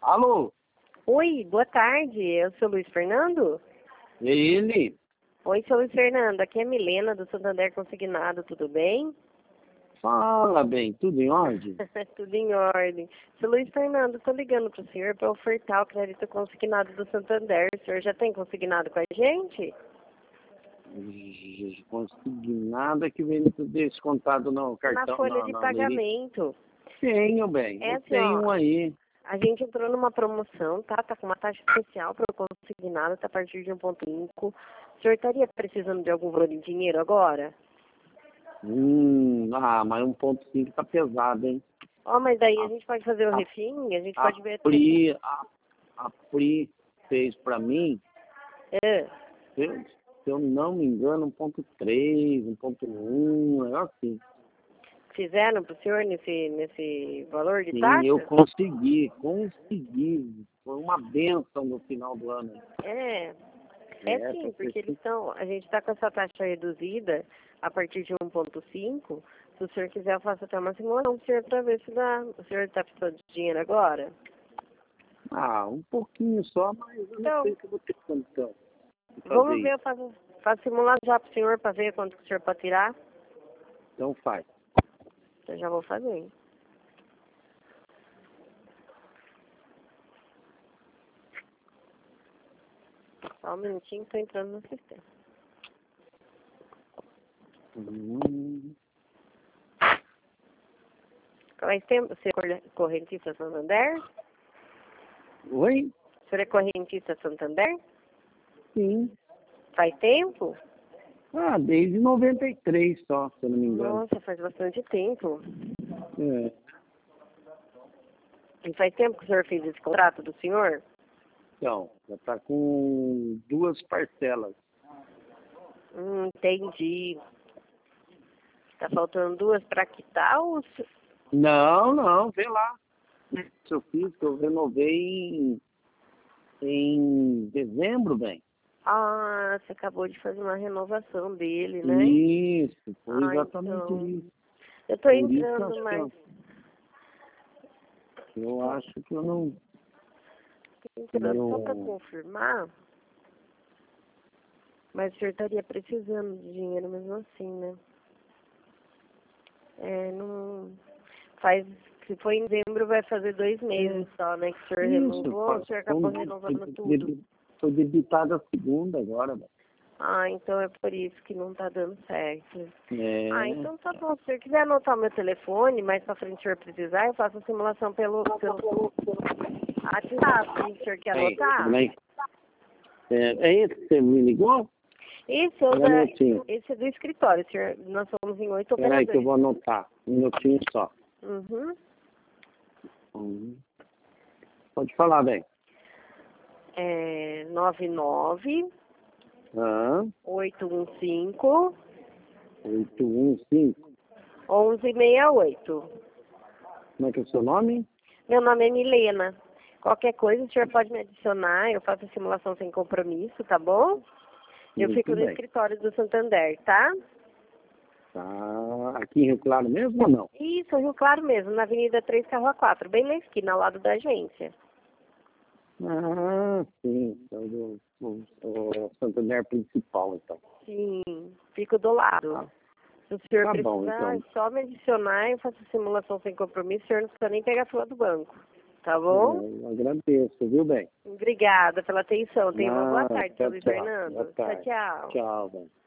Alô? Oi, boa tarde. Eu sou Luiz Fernando? É ele? Oi, sou Luiz Fernando. Aqui é Milena, do Santander Consignado. Tudo bem? Fala bem, tudo em ordem? Tudo em ordem. Sou Luiz Fernando, estou ligando para o senhor para ofertar o crédito consignado do Santander. O senhor já tem consignado com a gente? Consignado que vem descontado no cartão. Na folha de pagamento. Tenho, bem. É Eu assim, tenho ó. aí. A gente entrou numa promoção, tá? Tá com uma taxa especial para o consignado, tá a partir de 1,5. O senhor estaria precisando de algum valor em dinheiro agora? Mas 1,5 tá pesado, hein? Ó, mas daí a gente pode fazer o refim, a gente A pode ver... Pri fez pra mim, É. se eu não me engano, 1,3, 1,1, negócio assim. Fizeram para o senhor nesse valor de Sim, taxa? eu consegui. Foi uma bênção no final do ano. É sim, porque a gente está com essa taxa reduzida a partir de 1,5. Se o senhor quiser, eu faço até uma simulação do senhor para ver se dá. O senhor está precisando de dinheiro agora? Um pouquinho só, mas eu não sei se eu vou ter condição. Vamos ver, eu faço simulação já para o senhor para ver quanto que o senhor pode tirar. Então faz. Eu já vou fazer. Só um minutinho que estou entrando no sistema. Faz tempo, o senhor é correntista Santander? Oi? O senhor é correntista Santander? Sim. Faz tempo? Desde 93 só, se eu não me engano. Nossa, faz bastante tempo. É. E faz tempo que o senhor fez esse contrato do senhor? Então, já tá com 2 parcelas. Entendi. Tá faltando 2 para quitar ou... Não, vê lá. Isso eu fiz, que eu renovei em dezembro, bem. Você acabou de fazer uma renovação dele, né? Isso, foi exatamente então... isso. Eu tô entrando, mas... Eu acho que eu não... Entrando só para confirmar, mas o senhor estaria precisando de dinheiro mesmo assim, né? Não faz, se for em dezembro vai fazer 2 meses só, né? Que o senhor renovou, o senhor acabou renovando tudo. Foi debitada a segunda agora, né? Então é por isso que não tá dando certo. É. Então tá bom. Se o senhor quiser anotar o meu telefone, mais pra frente o senhor precisar, eu faço a simulação pelo WhatsApp. O senhor quer anotar? É esse que você me ligou? Esse é do escritório, senhor. Nós somos em 8 operadores. Peraí que eu vou anotar. Um minutinho só. Pode falar, bem. 99 815 815. 1168. Como é que é o seu nome? Meu nome é Milena. Qualquer coisa, o senhor pode me adicionar. Eu faço a simulação sem compromisso, tá bom? Eu fico no escritório do Santander, tá? Tá aqui em Rio Claro mesmo ou não? Isso, Rio Claro mesmo, na Avenida 3 Carro A4, bem na esquina, ao lado da agência. Sim. Então, o Santander principal, então. Sim, fico do lado. Se o senhor precisar, é só me adicionar, eu faço a simulação sem compromisso, o senhor não precisa nem pegar a fila do banco. Tá bom? Eu agradeço, viu, bem? Obrigada pela atenção. Tenha uma boa tarde, seu Luiz Tchau. Fernando. Boa tarde. Tchau. Tchau, bem.